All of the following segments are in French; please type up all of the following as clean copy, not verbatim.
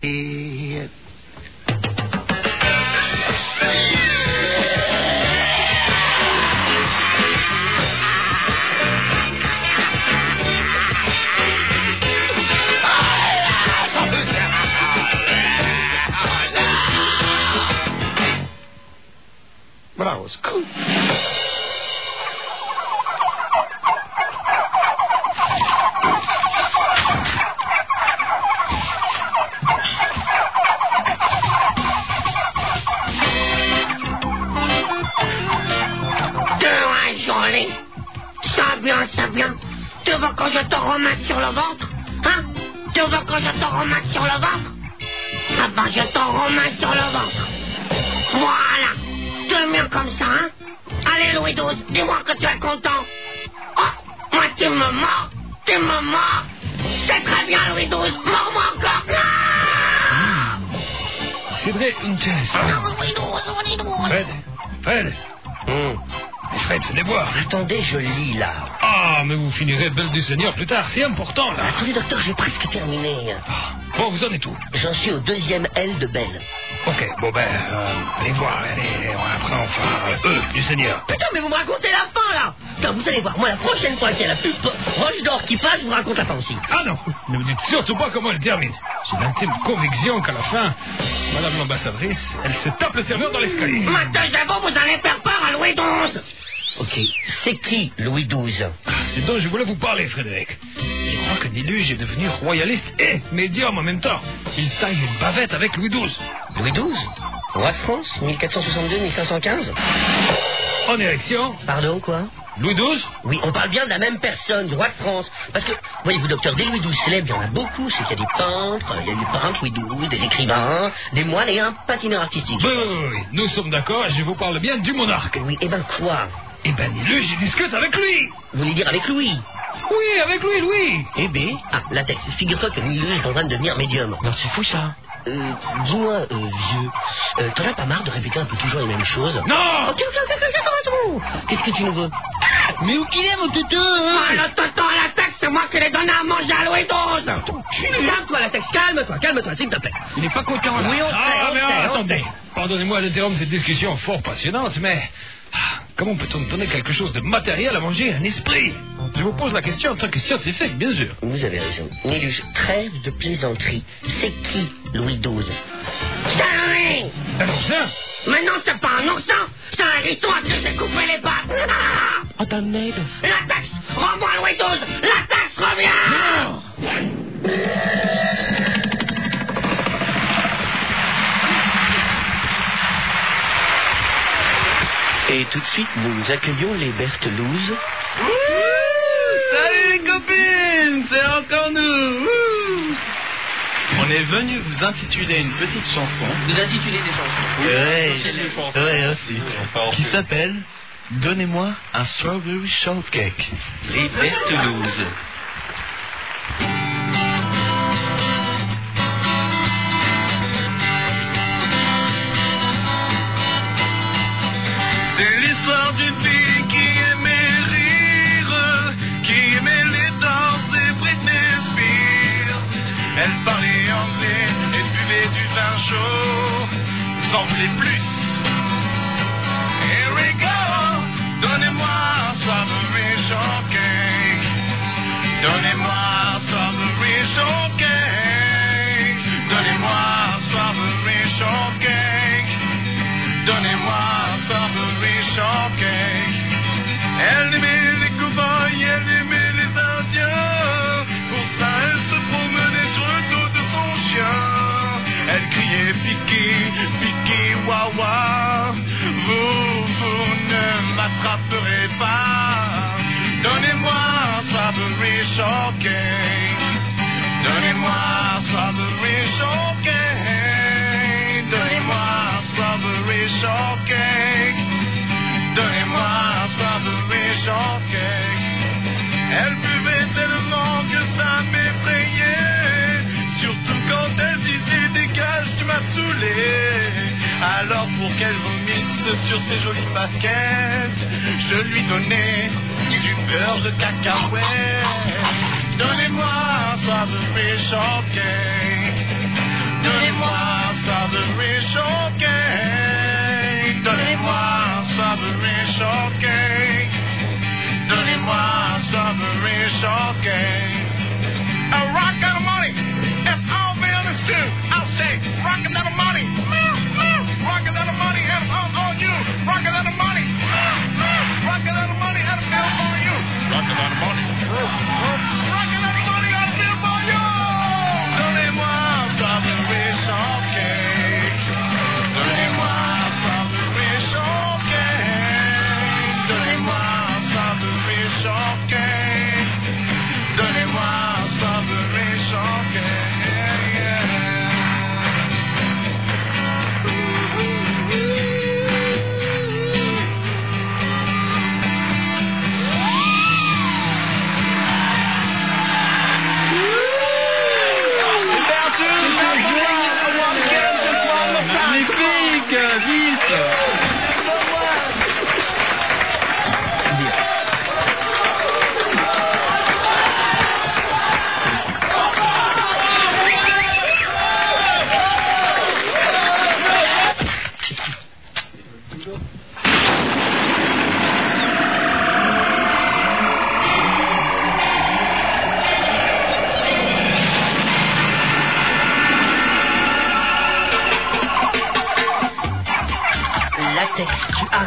Bravo, cool. Joli. Ça bien. Tu veux que je te remette sur le ventre? Hein? Tu veux que je te remette sur le ventre? Ah ben, je te remets sur le ventre. Voilà. C'est mieux comme ça, hein? Allez, Louis XII, dis-moi que tu es content. Oh, moi, tu me mords. C'est très bien, Louis XII. Mords-moi encore. Cédric, une chaise. Fred. Fred, venez voir. Attendez, je lis là. Ah, mais vous finirez belle du Seigneur plus tard, c'est important là. Attendez, docteur, j'ai presque terminé. Bon, vous en êtes où? J'en suis au 2e L de Belle. Ok, bon allez voir, après on fera du Seigneur. Putain, mais vous me racontez la fin là. Putain, vous allez voir, moi la prochaine fois qu'il y a la pub Roche d'Or qui passe, je vous raconte la fin aussi. Ah non, ne me dites surtout pas comment elle termine. J'ai l'intime conviction qu'à la fin, madame l'ambassadrice, elle se tape le serveur dans l'escalier. Maintenant, d'abord, vous allez faire peur à Louis XII. Ok, c'est qui Louis XII? C'est dont je voulais vous parler, Frédéric. Je crois que Niluge est devenu royaliste et médium en même temps. Il taille une bavette avec Louis XII. Louis XII? Roi de France, 1462-1515? En érection? Pardon, quoi? Louis XII? Oui, on parle bien de la même personne, du roi de France. Parce que, voyez-vous, docteur, des Louis XII célèbres, il y en a beaucoup. C'est qu'il y a des peintres, Louis XII, des écrivains, des moines et un patineur artistique. Oui, nous sommes d'accord et je vous parle bien du monarque. Oui, et ben quoi? Eh ben, Niluge, il discute avec lui. Vous voulez dire avec Louis? Oui, avec lui, Louis. Eh ben, latex, figure-toi que Niluge est en train de devenir médium. Non, c'est fou ça. Dis-moi, vieux, t'en as pas marre de répéter un peu toujours les mêmes choses? Non! Ok, qu'est-ce que tu nous veux? Mais où qu'il est, mon toutou? Ah, le tonton à la tête, c'est moi qui l'ai donné à manger à Louis XII. Calme-toi, latex, calme-toi, s'il te plaît. Il n'est pas content, là. Oui, attendez. Pardonnez-moi d'interrompre cette discussion fort passionnante, mais... comment peut-on donner quelque chose de matériel à manger à un esprit? Je vous pose la question en tant que scientifique, bien sûr. Vous avez raison. Niluge, trêve de plaisanterie. C'est qui Louis XII? C'est lui. Un oursin? Mais non, c'est pas un oursin. C'est un hérisson à qui j'ai coupé les pattes. Attendez. Latex, rends-moi Louis XII. Latex, reviens. Et tout de suite, nous accueillons les Berthelouzes. Salut les copines, c'est encore nous. On est venu vous intituler une petite chanson. Vous intitulez des chansons? Ouais, aussi. Qui s'appelle Donnez-moi un strawberry shortcake. Les Berthelouzes. C'est l'histoire d'une fille qui aimait rire, qui aimait les danses de Britney Spears. Elle parlait anglais et buvait du vin chaud. Vous en voulez plus? Here we go. Donnez-moi un strawberry shortcake. Donnez-moi un strawberry shortcake. Donnez-moi un strawberry shortcake. Donnez-moi un strawberry shortcake. Elle aimait les cow-boys, elle aimait les indiens. Pour ça, elle se promenait sur le dos de son chien. Elle criait piqué, piqué, wawa. Vous ne m'attraperez pas. Donnez-moi un strawberry shortcake. Donnez-moi un strawberry shortcake. Donnez-moi un strawberry shortcake. Donnez-moi un strawberry shortcake. Elle buvait tellement que ça m'effrayait. Surtout quand elle disait dégage, tu m'as saoulé. Alors pour qu'elle vomisse sur ses jolies baskets, je lui donnais du beurre de cacahuète. Donnez-moi un strawberry shortcake.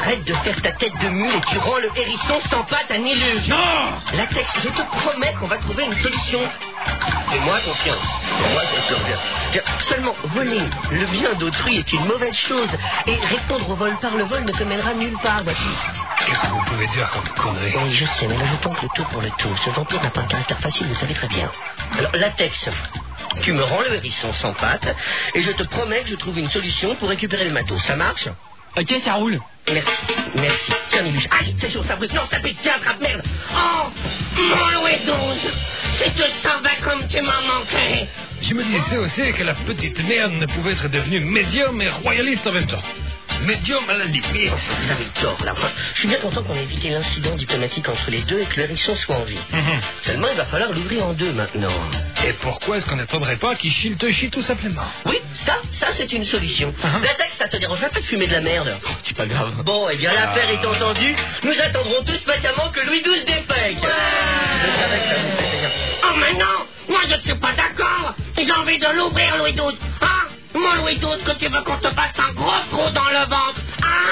arrêtes de faire ta tête de mule et tu rends le hérisson sans pattes à Nilus. Non! Latex, je te promets qu'on va trouver une solution. Fais-moi confiance. Fais-moi confiance. Seulement, voler le bien d'autrui est une mauvaise chose. Et répondre au vol par le vol ne te mènera nulle part, voici. Qu'est-ce que vous pouvez dire comme connerie? Oui, je sais, mais là je tente le tout pour le tout. Ce vampire n'a pas un caractère facile, vous savez très bien. Alors, Latex, tu me rends le hérisson sans pattes, et je te promets que je trouve une solution pour récupérer le matos. Ça marche? Ok, ça roule. Merci. Tiens, Nilus. Aïe, c'est sur sa brute. Non, ça pique. Tiens, attrape, merde. Oh, mon Louis XII, si tu savais comme tu m'as manqué. Je me disais aussi que la petite merde ne pouvait être devenue médium et royaliste en même temps. Médium à la limite. Vous avez tort, là. Je suis bien content qu'on ait évité l'incident diplomatique entre les deux et que le hérisson soit en vie. Seulement, il va falloir l'ouvrir en deux maintenant. Et pourquoi est-ce qu'on n'attendrait pas qu'il chie le chie tout simplement? Oui, ça c'est une solution. Latex, ça te dérangerait pas de fumer de la merde? C'est pas grave. Bon, eh bien, l'affaire est entendue. Nous attendrons tous patiemment que Louis XII défèque. Je savais que ça vous fait bien. Oh, mais non, moi je suis pas d'accord. J'ai envie de l'ouvrir, Louis XII. Hein? Mon Louis XII, que tu veux qu'on te fasse un gros trou dans le ventre?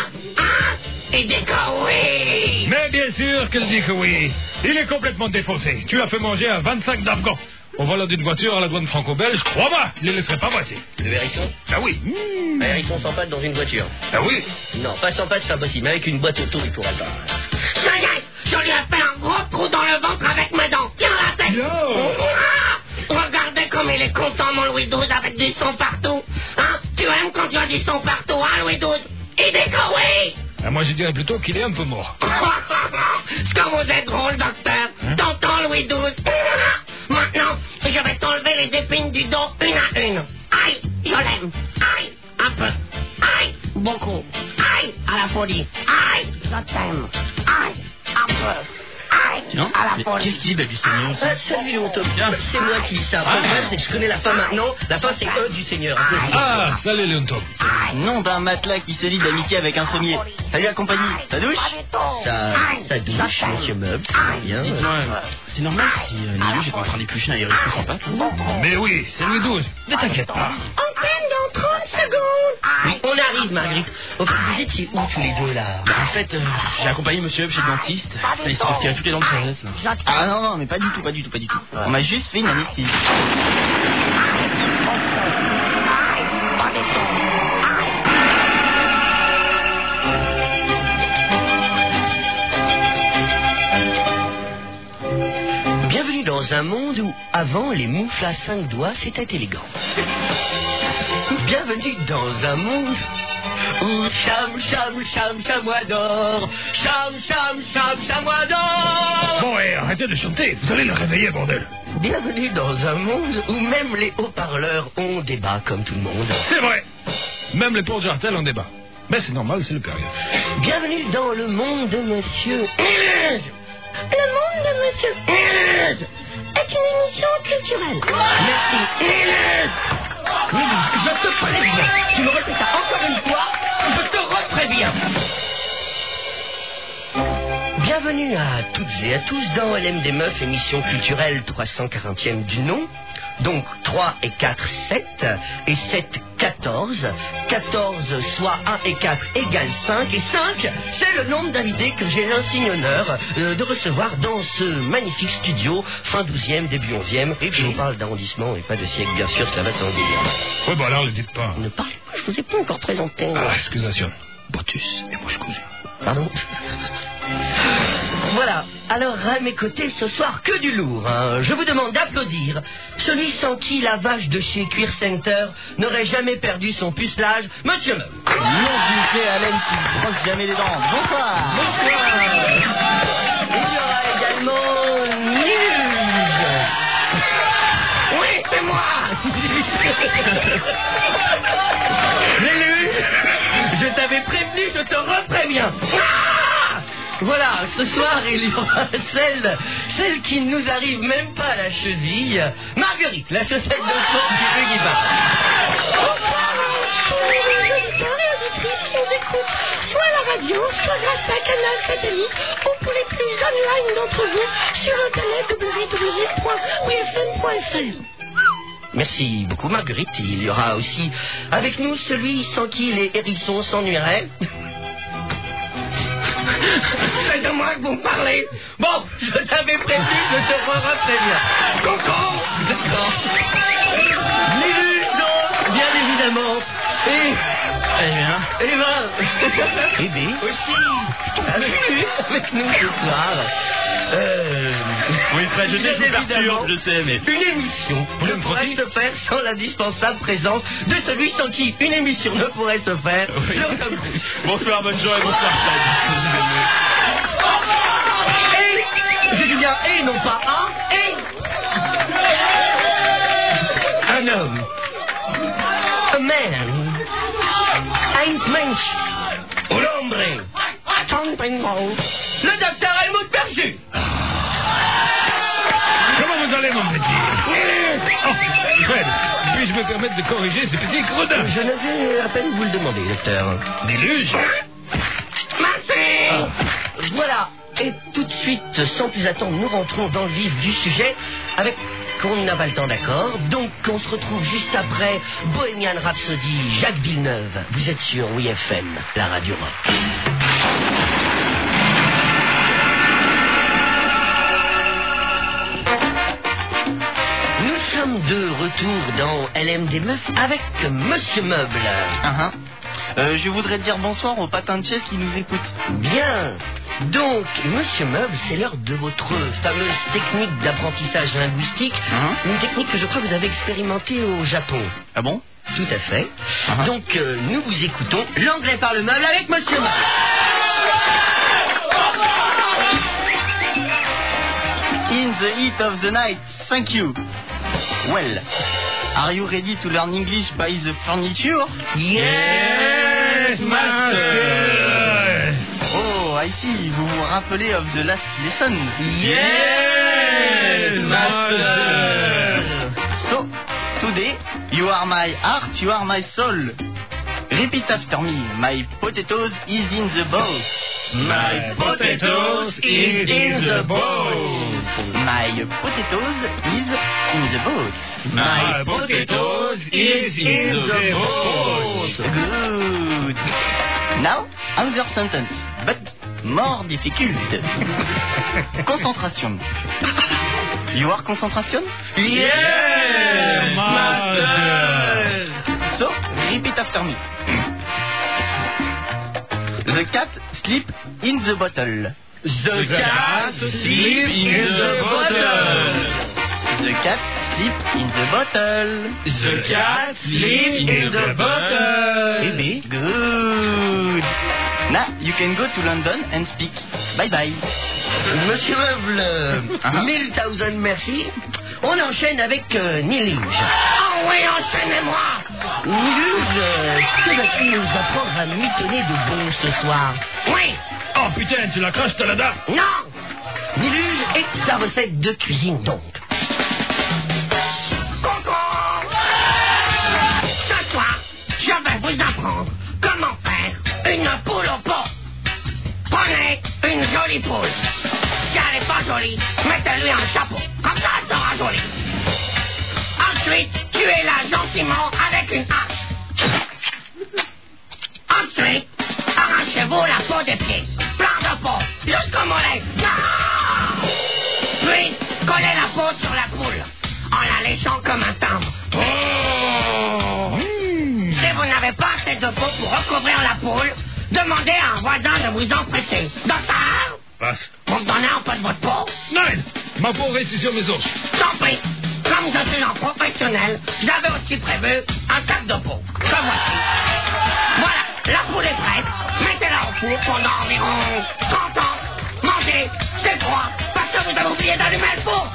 Et dis que oui. Mais bien sûr qu'elle dit que oui. Il est complètement défoncé. Tu l'as fait manger à 25 d'Afghans. Au volant d'une voiture à la douane franco-belge, crois-moi, il ne les laisserait pas passer. Le hérisson? Ah oui. Un hérisson sans pattes dans une voiture? Ah oui. Non, pas sans pattes, c'est impossible. Mais avec une boîte auto, il pourra pas. Ça y est, je lui ai fait un gros trou dans le ventre avec mes dents. Tiens la tête. Regardez comme il est content, mon Louis XII, avec du son partout. Hein? Tu aimes quand tu as du son partout, hein, Louis XII? Il dit que oui. Ah, moi, je dirais plutôt qu'il est un peu mort. Ce que vous êtes drôle, docteur. T'entends, Louis XII? Maintenant, je vais t'enlever les épines du dos une à une. Aïe, je l'aime. Aïe, un peu. Aïe, beaucoup. Aïe, à la folie. Aïe, je t'aime. Aïe, un peu. Aïe, Non, à la mais folie. qu'est-ce qu'il dit, du Seigneur? Salut, Longtom. C'est moi qui dis ça. Le problème, c'est que je connais la fin maintenant. La fin, c'est E du Seigneur. Ah, salut, Léonton. Nom d'un matelas qui se lie d'amitié avec un sommier. Salut la compagnie, ta douche? Ça douche, monsieur Meubles. Bien. Dites-moi, c'est normal si Nilus est en train d'éplucher un hérisson sans pattes? Mais oui, c'est Louis XII. Ne t'inquiète pas. Antenne dans 30 secondes. On arrive, Marguerite. Au fait, vous étiez où tous les deux, là? En fait, j'ai accompagné monsieur Hub chez le dentiste. Il s'est retiré toutes les dents de sagesse, là. Ah non, mais pas du tout. On m'a juste fait une anesthésie. Bienvenue dans un monde où, avant, les moufles à 5 doigts, c'était élégant. Bienvenue dans un monde où chamois d'or. Chamois d'or. Bon, et arrêtez de chanter. Vous allez le réveiller, bordel. Bienvenue dans un monde où même les haut-parleurs ont débat comme tout le monde. C'est vrai. Même les pauvres Jartel en débat. Mais c'est normal, c'est le période. Bienvenue dans le monde de monsieur... Le monde de Monsieur est une émission culturelle. Merci. Nilus, je te préviens. Tu me répètes ça encore une fois, je te repréviens. Bienvenue à toutes et à tous dans LM des Meufs, émission culturelle 340e du nom. Donc 3 et 4, 7, et 7, 14. 14 soit 1 et 4 égale 5, et 5, c'est le nombre d'invités que j'ai l'insigne honneur de recevoir dans ce magnifique studio, fin 12e, début 11e. Et puis on parle d'arrondissement et pas de siècle, bien sûr, cela va sans dire. Oui, bah alors, ne le dites pas. Ne parlez pas, je vous ai pas encore présenté. Ah, excusation. Botus et Mouche cousue. Pardon. Voilà, alors à mes côtés ce soir, que du lourd. Hein. Je vous demande d'applaudir celui sans qui la vache de chez Cuir Center n'aurait jamais perdu son pucelage, Monsieur Meuf. Non, du fait Alain qui ne brosse jamais les dents. Bonsoir. Il y aura également Nilus. Oui, c'est moi. Nilus, je t'avais prévenu, je te repréviens. Voilà, ce soir, il y aura celle qui ne nous arrive même pas à la cheville, Marguerite, la chaussette de sport du Buggy Bar. Bonsoir à tous les auditeurs et auditrices qui nous écoutent, soit à la radio, soit grâce à Canal Satellite, ou pour les plus online d'entre vous, sur internet www.wfm.fr. Merci beaucoup, Marguerite. Il y aura aussi avec nous celui sans qui les hérissons s'ennuieraient. C'est de moi que vous me parlez. Bon, je t'avais prévenu, je te repréviens. Coco. D'accord. Nilus, donc, bien évidemment. Et ben. Et B. Aussi. Avec nous ce soir. Oui, Fred, je sais, je sais, mais... Une émission ne pourrait se faire sans l'indispensable présence de celui sans qui une émission ne pourrait se faire. Oui. Bonsoir, bonne journée, bonsoir, Fred. Et, je dis bien et, non pas un, et... Un homme. A man. Ein Mensch. Un hombre. Le docteur Helmut Perju. Comment vous allez, mon petit? Oh, Fred, puis-je me permettre de corriger ce petit gredin? Je n'osais à peine vous le demander, docteur. Déluge. Voilà. Et tout de suite, sans plus attendre, nous rentrons dans le vif du sujet avec... qu'on n'a pas le temps, d'accord. Donc, on se retrouve juste après Bohemian Rhapsody, Jacques Villeneuve. Vous êtes sur WFM, la radio rock. Nous sommes de retour dans LM des Meufs avec Monsieur Meuble. Je voudrais dire bonsoir aux patins de chaise qui nous écoutent. Bien. Donc, Monsieur Meuble, c'est l'heure de votre fameuse technique d'apprentissage linguistique. Une technique que je crois que vous avez expérimentée au Japon. Ah bon? Tout à fait. Donc, nous vous écoutons l'anglais par le meuble avec Monsieur Meuble. In the heat of the night, thank you. Well, are you ready to learn English by the furniture? Yes, master. Oh, I see. Vous vous rappelez of the last lesson? Yes, master. So, today, you are my heart, you are my soul. Repeat after me. My potatoes is in the bowl. My potatoes is in the bowl. My potatoes is in the boat. My potatoes is in the boat. Good. Now, another sentence, but more difficult. Concentration. You are concentration? Yes, master. So, repeat after me. The cat sleep in the bottle. The cat sleep in the bottle. The cat sleep in the bottle. The cat sleep in the bottle. Baby. Good. Now you can go to London and speak. Bye bye. Monsieur Meuble, 1000 merci. On enchaîne avec Niluge. Oh oui, enchaînez-moi. Niluge, que vas-tu nous apprendre à mitonner de bon ce soir? Oui. Oh putain, tu la craches, t'as la dame. Non. Niluge et sa recette de cuisine donc. Concours. Ce soir, je vais vous apprendre comment faire une poule au pot. Prenez une jolie poule. Si elle n'est pas jolie, mettez-lui un chapeau. Comme ça, elle sera jolie. Ensuite, tuez-la gentiment avec une hache. Ensuite, arrachez-vous la peau des pieds. Plein de peau, jusqu'au mollet. Puis, collez la peau sur la poule, en la léchant comme un timbre. Si vous n'avez pas assez de peau pour recouvrir la poule, demandez à un voisin de vous en presser. Docteur, Passe. vous me donnez un peu de votre peau? Non, ma peau reste sur mes os. Tant pis. Comme je suis un professionnel, j'avais aussi prévu un sac de peau. Que voici. Voilà, la poule est prête. Mettez-la au four pendant environ 30 ans. Mangez, c'est froid, parce que vous avez oublié d'allumer le four.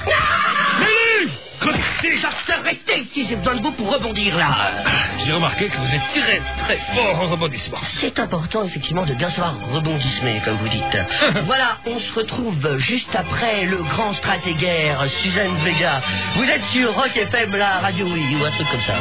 Docteur, restez ici, j'ai besoin de vous pour rebondir là. J'ai remarqué que vous êtes très très fort en rebondissement. C'est important effectivement de bien savoir rebondismer, comme vous dites. Voilà, on se retrouve juste après le grand stratégaire Suzanne Vega. Vous êtes sur Rock FM, la radio, oui, ou un truc comme ça.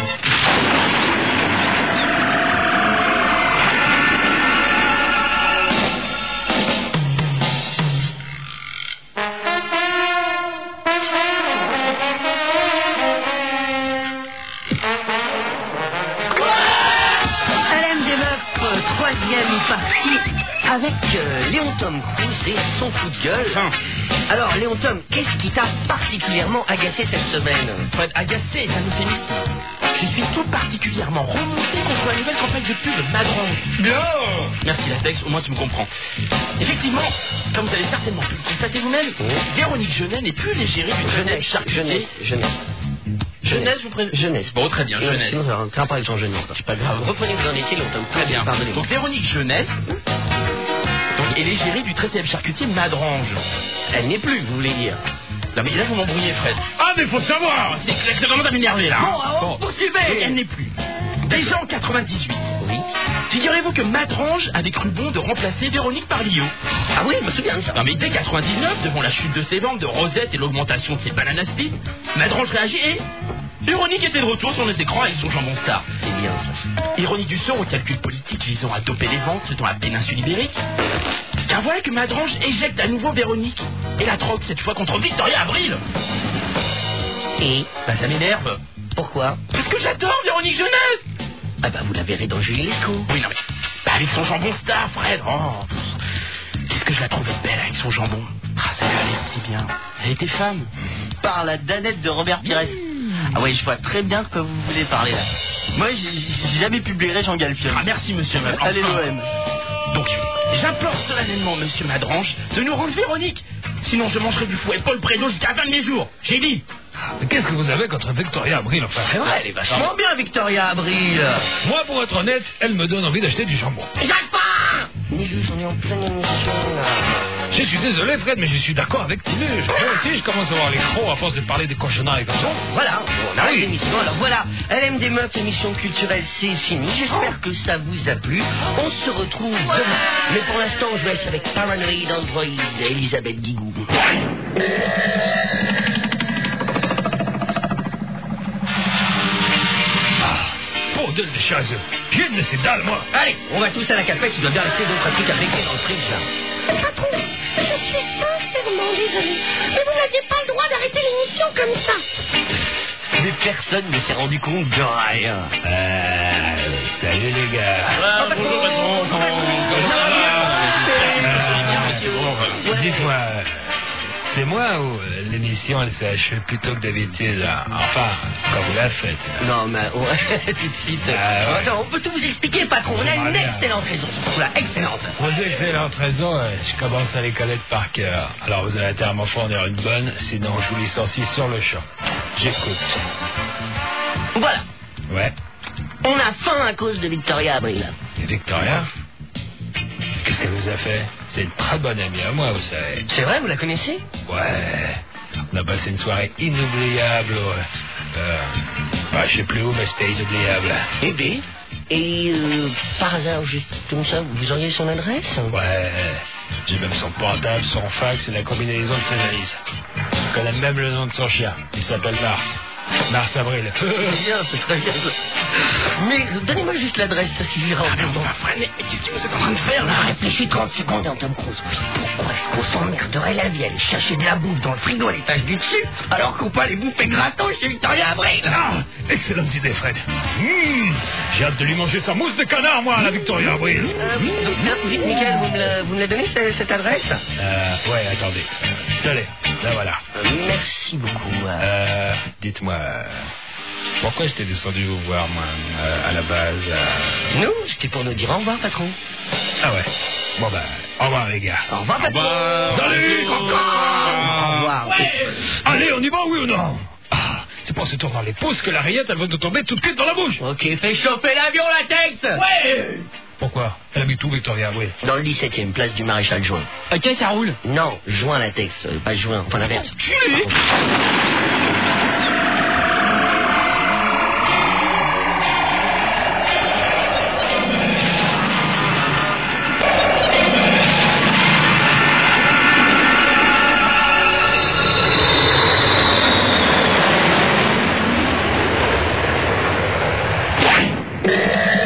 deuxième partie avec Léon Tom Cruise et son coup de gueule. Alors, Léon Tom, qu'est-ce qui t'a particulièrement agacé cette semaine? Fred, agacé est un euphémisme. Je suis tout particulièrement remonté contre la nouvelle campagne de pub Madrange. Non. Merci Latex, au moins tu me comprends. Effectivement, comme vous avez certainement pu le constater vous-même, Véronique Jeunet n'est plus l'égérie du 13e charcutier. Jeunesse, vous prenez... Jeunesse. Bon, très bien, Jeunesse. Non, ça n'a pas avec son jeunesse. C'est pas grave. Reprenez vous en étiez, Léon Tom. Très bien. Pardonnez-moi. Donc Véronique Jeunet est l'égérie du 13e charcutier Madrange. Elle n'est plus, vous voulez dire. Non mais là vous m'embrouillez Fred. Ah, mais faut savoir. C'est vraiment à m'énerver là. Bon, poursuivez. Donc, elle n'est plus. Déjà en 98. Oui. Figurez-vous que Madrange avait cru bon de remplacer Véronique par Lio. Ah oui, je me souviens de ça. Non mais dès 99, devant la chute de ses ventes, de Rosette et l'augmentation de ses bananas split, Madrange réagit et... Véronique était de retour sur nos écrans avec son jambon star. C'est bien ça. Ironie du sort au calcul politique visant à doper les ventes dans la péninsule ibérique. Car voilà que Madrange éjecte à nouveau Véronique et la troque cette fois contre Victoria Abril. Et Bah ça m'énerve. pourquoi? Parce que j'adore Véronique Jeunet. Ah bah vous la verrez dans Julie Lescaut. Oui non mais... Bah avec son jambon star, Fred. Oh, qu'est-ce que je la trouvais belle avec son jambon. Ah ça lui allait si bien. Elle était femme. Par la danette de Robert Pires. Ah ouais, je vois très bien de quoi vous voulez parler là. Moi, j'ai jamais publié Jean Galfion. Ah merci monsieur Madrange. Allez l'OM. Donc, j'implore solennellement monsieur Madrange de nous rendre Véronique. Sinon je mangerai du fouet Paul Prédo jusqu'à la fin de mes jours. J'ai dit. Mais qu'est-ce que vous avez contre Victoria Abril, enfin? C'est vrai, elle est vachement bien, Victoria Abril. Moi, pour être honnête, elle me donne envie d'acheter du jambon. J'arrive pas. Nilus, on est en pleine émission là. Je suis désolé, Fred, mais je suis d'accord avec Tinus. Moi aussi, je commence à avoir les crocs à force de parler des cochonneries comme ça. Voilà, on arrête Oui. l'émission. Alors voilà, LM des Meufs, émission culturelle, c'est fini. J'espère que ça vous a plu. On se retrouve demain. Mais pour l'instant, je laisse avec Paranoid Android et Elisabeth Guigou. Bordel de chaise. J'ai de ces dalles, moi. Allez, on va tous à la cafette. Tu dois bien rester d'autres trucs à régler dans le fridge là. Patron, je suis sincèrement désolée, mais vous n'aviez pas le droit d'arrêter l'émission comme ça. Mais personne ne s'est rendu compte de rien. Salut les gars. Bonjour patron. Dites-moi, c'est moi ou l'émission elle s'est achevée plus tôt que d'habitude, hein? Enfin, quand vous la faites. Non, mais ouais, tout de suite. Ah, ouais. Attends, on peut tout vous expliquer, patron. On a une excellente raison. Voilà, excellente. Vous excellente raison, je commence à les connaître par cœur. Alors vous allez intérêt à m'en fournir une bonne, sinon je vous licencie sur le champ. J'écoute. Voilà. Ouais. On a faim à cause de Victoria Abril. Et Victoria? Qu'est-ce qu'elle vous a fait? C'est une très bonne amie à moi, vous savez. C'est vrai, vous la connaissez? Ouais. On a passé une soirée inoubliable. Je sais plus où, mais c'était inoubliable. Eh bien. Et par hasard, juste comme ça, vous auriez son adresse? Ouais. J'ai même son portable, son fax et la combinaison de ses valises. Je connais même le nom de son chien. Il s'appelle Mars. Mars Avril. Bien, c'est très bien. Mais donnez-moi juste l'adresse, ça suffira. Mais qu'est-ce que vous êtes en train de faire là? Réfléchis 30 secondes, Tom Cruise. Pourquoi est-ce qu'on s'emmerderait la vie à aller chercher de la bouffe dans le frigo à l'étage du dessus, alors qu'on peut aller bouffer gratos chez Victoria Abril? Ah, excellente idée, Fred. J'ai hâte de lui manger sa mousse de canard, moi, à la Victoria Abril. Vite, Michael, vous me la donnez, cette adresse? Ouais, attendez. Tenez, là voilà. Merci beaucoup. Dites-moi, pourquoi j'étais descendu vous voir, moi, à la base? Non, c'était pour nous dire au revoir, patron. Ah ouais. Bon bah, au revoir les gars. Au revoir, patron. Salut, Au revoir. Ouais. Allez, on y va, oui ou non? Ah, c'est pas en se tournant les pouces que la rillette, elle va nous tomber toute cuite dans la bouche. Ok, fais chauffer l'avion, Latex. Ouais. Pourquoi? Elle habite où, Victoria? Oui. Dans le 17e, place du Maréchal Juin. Ok, ça roule. Non, Juin Latex, pas Juin, enfin l'inverse.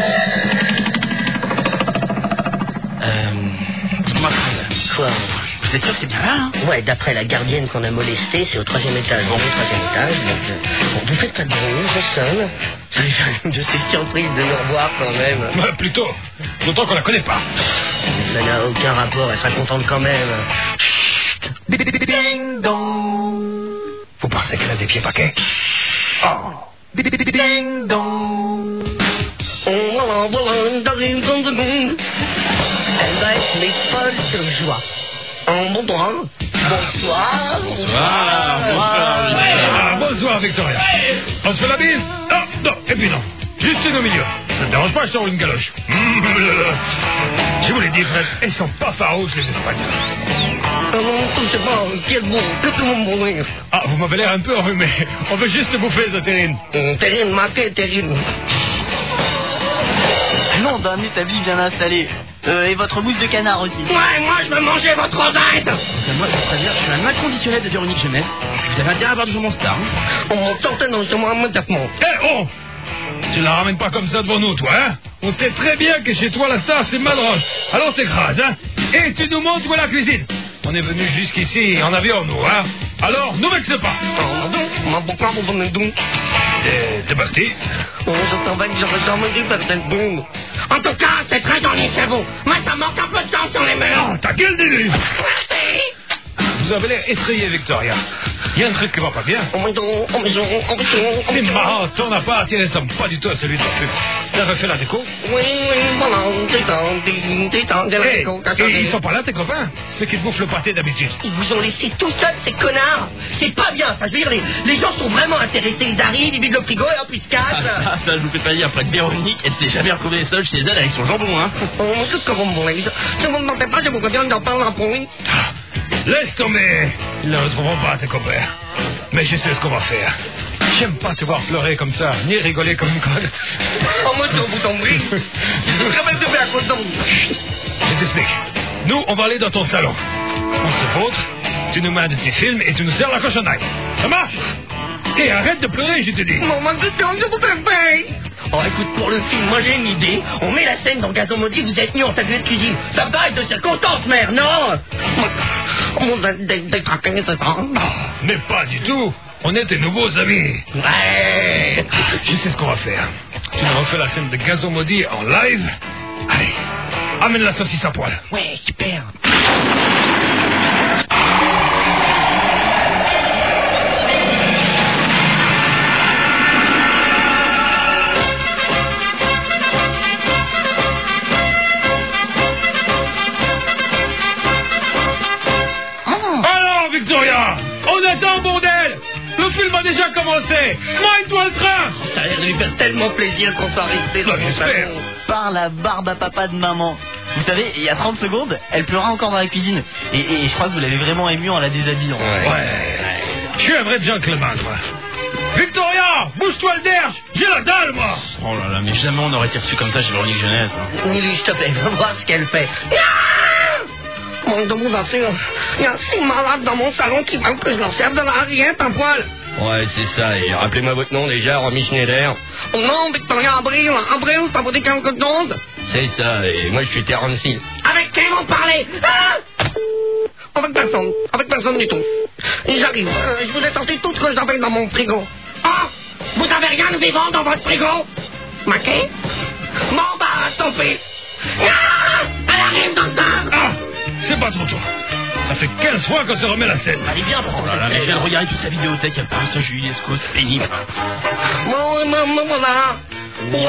Dites-moi, Fred, Quoi? vous Vous êtes sûr que c'est bien là, hein? Ouais, d'après la gardienne qu'on a molestée, c'est au 3e étage. Bon, au 3e étage, donc... bon, vous faites pas de bruit, je sonne. Ça lui fait de cette surprise de nous revoir quand même. Plutôt. D'autant qu'on la connaît pas. Ça n'a aucun rapport, elle sera contente quand même. Ding dong. Vous pensez qu'elle a des pieds paquets? Oh. Ding dong. Oh, voilà, dans une seconde. Elle va être les folles de joie. Bonsoir. Bonsoir. Bonsoir, Victoria. On se fait la bise? Non, et puis non. Juste une au milieu. Ça te dérange pas, je sors une galoche. Je vous l'ai dit, Fred, elles sont pas farouches, ces Espagnols. Je sais pas, quel bon, qu'est-ce que vous me voulez? Ah, vous m'avez l'air un peu enrhumé. On veut juste bouffer, ça, terrine. Terrine, maquet, terrine. Nom d'un établi bien installé. Et votre mousse de canard aussi. Ouais, moi je veux manger votre rosette. Moi, je préviens, je suis un inconditionnel de Véronique Jeunesse. Vous avez intérêt à avoir du jambon star. On sortait dans ce moment immédiatement. Oh! Tu la ramènes pas comme ça devant nous, toi, hein? On sait très bien que chez toi, la star, c'est Madroche. Alors t'écrases, hein? Et tu nous montres où est la cuisine. On est venu jusqu'ici en avion, nous, hein? Alors, nous vexe pas. Pourquoi vous venez d'où? T'es parti? Je t'en vais dire que j'en me dis peut-être boum. En tout cas, c'est très joli chez vous. Moi, ça manque un peu de temps sur les murs. Oh, ta gueule d'élu! Merci. Vous avez l'air effrayé, Victoria. Il y a un truc qui va pas bien. C'est marrant, ton appart, il ressemble pas du tout à celui de la pub. T'as refait la déco? Oui, voilà, Et ils sont pas là, tes copains? Ceux qui te bouffent le pâté d'habitude. Ils vous ont laissé tout seuls, ces connards. C'est pas bien, ça. Je veux dire, les gens sont vraiment intéressés. Ils arrivent, ils vident le frigo et hop, ils se cassent. Ça, je vous fais pas dire, après Véronique, elle s'est jamais retrouvée seule chez elle avec son jambon, hein. Qu'est-ce que vous me voulez? Si vous ne mentez pas, je vous reviens d'en parler à police. Laisse tomber. Ils ne retrouveront pas, tes copains. Mais je sais ce qu'on va faire. J'aime pas te voir pleurer comme ça, ni rigoler comme une conne. Oh, moi, je vous t'en prie. Je vais me trouver à cause de vous. Je t'explique. Nous, on va aller dans ton salon. On se vautre, tu nous mets de tes films et tu nous sers la cochonnaille. Ça marche? Et arrête de pleurer, je te dis. Maman, je vous paye. Oh, écoute, pour le film, moi j'ai une idée. On met la scène dans Gazon Maudit, vous êtes nus en tablette de cuisine. Ça va être de circonstance, mère, non? On va détraquer, c'est ça? Mais pas du tout. On est tes nouveaux amis. Ouais. Je sais ce qu'on va faire. Tu nous refais la scène de Gazon Maudit en live. Allez, amène la saucisse à poil. Ouais, super. Victoria, on attend, bordel. Le film a déjà commencé. Mind-toi le train. Ça a l'air de lui faire tellement plaisir qu'on soit resté dans mon salon. Par la barbe à papa de maman. Vous savez, il y a 30 secondes, elle pleurait encore dans la cuisine. Et je crois que vous l'avez vraiment émue en la déshabillant. Ouais. Je suis un vrai gentleman, moi. Victoria, bouge-toi le derge. J'ai la dalle, moi. Oh là là, mais jamais on aurait été reçu comme ça chez Véronique Jeunesse. Nili, s'il te plaît, va voir ce qu'elle fait. Mon de vous assure, il y a 6 malades dans mon salon qui veulent que je leur serve de la rillette à poil. Ouais, c'est ça. Et rappelez-moi votre nom déjà, Romy Schneider. Non, Victoria Abril. Abril, ça vous dit quelque chose? C'est ça. Et moi, je suis Terence Hill. Avec qui vous parlez? Avec personne du tout. J'arrive, je vous ai sorti tout ce que j'avais dans mon frigo. Oh, vous avez rien de vivant dans votre frigo? Maquet? Bon, bah, ton fils. Elle arrive, docteur. C'est pas trop tôt. Ça fait 15 fois qu'on se remet la scène. Allez, bien, oh là là, mais je viens de regarder toute sa vidéothèque, il y a pas un seul Julie Lescaut, c'est pénible. Voilà. Wow.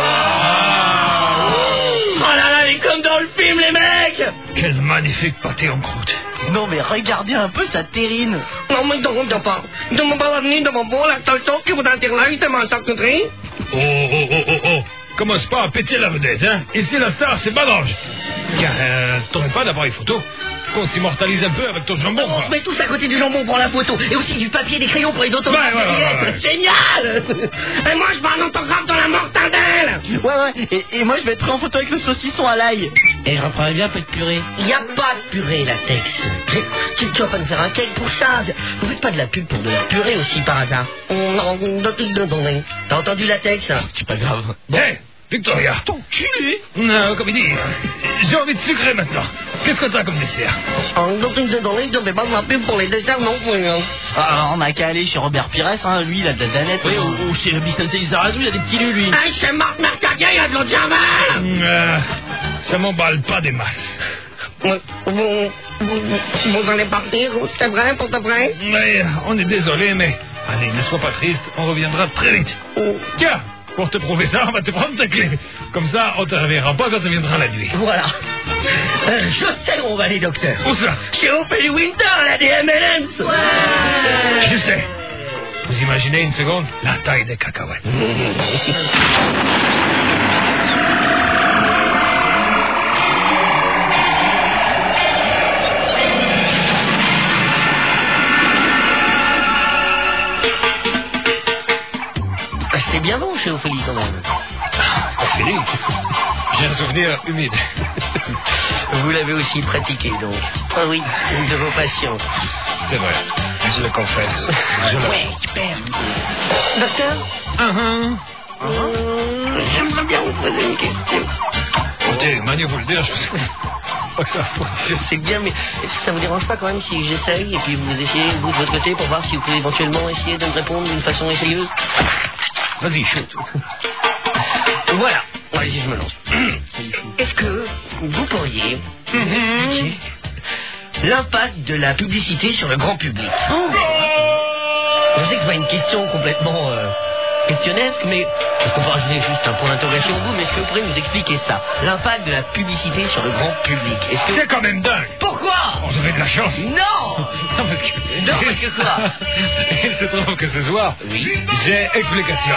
Oh là là, mais comme dans le film, les mecs. Quel magnifique pâté en croûte. Non, mais regardez un peu sa terrine. Non, mais donc, pas. De mon balade de mon beau, la seule chose qui vous intéresse, c'est ma charcuterie. Oh. Commence pas à péter la vedette, hein. Ici, la star, c'est Badrange. Tiens, t'aurais pas d'appareil photo? Qu'on s'immortalise un peu avec ton jambon, quoi. Mais tous à côté du jambon pour la photo. Et aussi du papier, des crayons pour les autographes. Ouais. Génial. Et moi, je veux un autographe dans la mortadelle. Ouais. Et moi, je vais être en photo avec le saucisson à l'ail. Et je reprendrai bien un peu de purée. Il n'y a pas de purée, latex. Tu vas pas me faire un cake pour ça. Vous faites pas de la pub pour de la purée aussi, par hasard. T'as entendu, latex? C'est pas grave. Bon. Hey, Victoria. T'enculé. Non, comme il dit, j'ai envie de sucrer maintenant. Qu'est-ce que t'as comme dessert? Donc, désolé, je ne vais pas ma pub pour les desserts non plus. Hein. Ah, on a qu'à aller chez Robert Pires, hein. Lui, il a de la danette. Oui, ou chez le Vicente Lizarazu, il a des petits lus, lui. Hey, chez Marc Mercadier, il y a de l'eau de javel. Ça m'emballe pas des masses. Vous allez partir, c'est vrai, pour de vrai? Mais on est désolé, mais... Allez, ne sois pas triste, on reviendra très vite. Tiens, pour te prouver ça, on va te prendre ta clé. Comme ça, on te réveillera pas quand tu viendras la nuit. Voilà. Je sais où on va aller, docteur. Où ça? Chez Ophélie Winter, la des M&M's. Ouais. Je sais. Vous imaginez une seconde la taille des cacahuètes. C'est bien bon chez Ophélie quand même. Ophélie, j'ai un souvenir humide. Vous l'avez aussi pratiqué donc. Ah oui, une de vos patients. C'est vrai, je le confesse. Ouais, super. Docteur, j'aimerais bien vous poser une question. Écoutez, maniez vous le dire, je sais pas que ça fout. Je sais bien, mais ça vous dérange pas quand même si j'essaye et puis vous essayez vous de votre côté pour voir si vous pouvez éventuellement essayer de me répondre d'une façon essayeuse? Vas-y, shoot. Voilà, allez, je me lance. Est-ce que vous pourriez expliquer l'impact de la publicité sur le grand public? Je sais que c'est pas une question complètement questionnesque, mais parce qu'on va rajouter juste un point d'interrogation au bout, mais est-ce que vous pourriez nous expliquer ça? L'impact de la publicité sur le grand public. Est-ce que... C'est quand même dingue. Pourquoi? Vous avez de la chance. Non. Non, parce que... Non, parce que quoi? Il se trouve que ce soir, Oui. j'ai explication.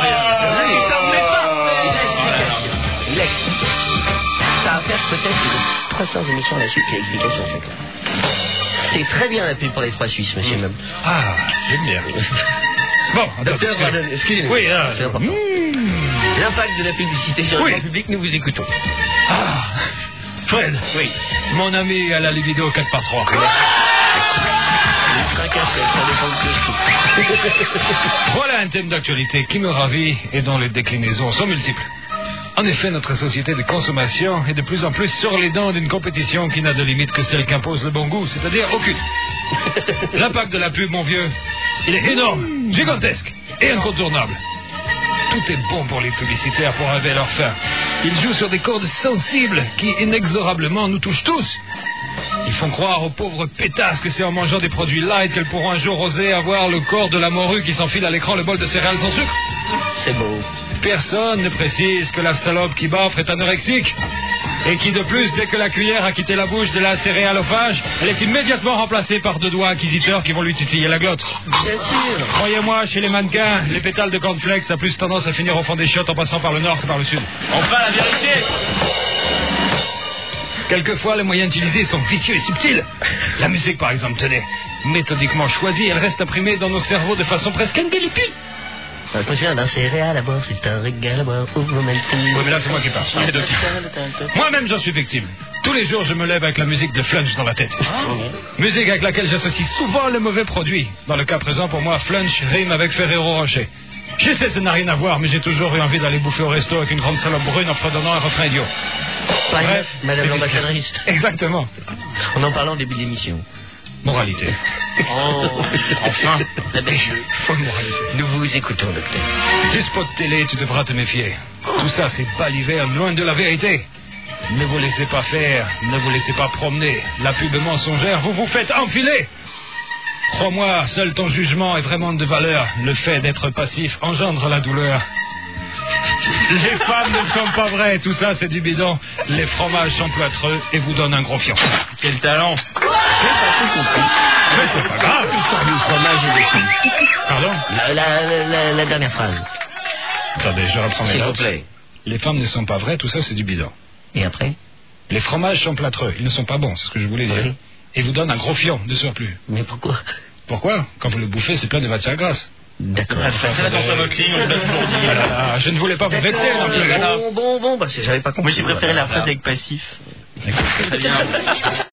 Il a expliqué. Ça va faire peut-être 300 émissions à la suite, il y a explication, c'est clair. C'est très bien la pub pour les 3 Suisses, monsieur même. Ah, j'aime bien. Bon, Docteur, excusez-moi. Oui, c'est important. L'impact de la publicité sur le grand public, nous vous écoutons. Ah, Fred. Oui. Mon ami à la libido 4x3. Les tracasse, ça dépend de ce que je trouve. Voilà un thème d'actualité qui me ravit et dont les déclinaisons sont multiples. En effet, notre société de consommation est de plus en plus sur les dents d'une compétition qui n'a de limite que celle qu'impose le bon goût, c'est-à-dire aucune. L'impact de la pub, mon vieux, il est énorme, gigantesque et incontournable. Tout est bon pour les publicitaires pour arriver à leur fin. Ils jouent sur des cordes sensibles qui inexorablement nous touchent tous. Ils font croire aux pauvres pétasses que c'est en mangeant des produits light qu'elles pourront un jour oser avoir le corps de la morue qui s'enfile à l'écran le bol de céréales sans sucre. C'est beau. Personne ne précise que la salope qui baffe est anorexique et qui de plus, dès que la cuillère a quitté la bouche de la céréalophage, elle est immédiatement remplacée par 2 doigts inquisiteurs qui vont lui titiller la glotte. Bien sûr. Croyez-moi, chez les mannequins, les pétales de cornflakes a plus tendance à finir au fond des chiottes en passant par le nord que par le sud. Enfin, la vérité. Quelquefois, les moyens utilisés sont vicieux et subtils. La musique, par exemple, tenez, méthodiquement choisie, elle reste imprimée dans nos cerveaux de façon presque indélébile. Je me souviens d'un céréal à boire, c'est un régal à boire, ouvre-moi le trou. Oui, mais là, c'est moi qui parle. Moi-même, j'en suis victime. Tous les jours, je me lève avec la musique de Flunch dans la tête. Musique avec laquelle j'associe souvent le mauvais produit. Dans le cas présent, pour moi, Flunch rime avec Ferrero Rocher. Je sais, ça n'a rien à voir, mais j'ai toujours eu envie d'aller bouffer au resto avec une grande salope brune en fredonnant un refrain idiot. Bref, madame l'ambassadrice. Exactement. On en parle en début d'émission. Moralité. Oh, enfin. La belle jeu. Folle moralité. Nous vous écoutons, docteur. Du spot télé, tu devras te méfier. Tout ça, c'est baliverne, loin de la vérité. Ne vous laissez pas faire, ne vous laissez pas promener. La pub mensongère, vous vous faites enfiler. Crois-moi, seul ton jugement est vraiment de valeur. Le fait d'être passif engendre la douleur. Les femmes ne sont pas vraies, tout ça c'est du bidon. Les fromages sont plâtreux et vous donnent un gros fion. Quel talent. J'ai pas tout compris. Mais c'est pas grave. L'histoire du fromage et des fruits. Pardon? La dernière phrase. Attendez, je reprends mes S'il vous notes. plaît. Les femmes ne sont pas vraies, tout ça c'est du bidon. Et après? Les fromages sont plâtreux, ils ne sont pas bons, c'est ce que je voulais dire. Oui. Et vous donnent un gros fion de surplus. Mais pourquoi? Pourquoi? Quand vous le bouffez, c'est plein de matière grasse. D'accord. Faites attention à votre ligne, on l'a toujours dit. Voilà, je ne voulais pas vous vexer non plus. Bon, bah, j'avais pas compris. Moi, j'ai préféré la Voilà. phrase avec passif. Très bien.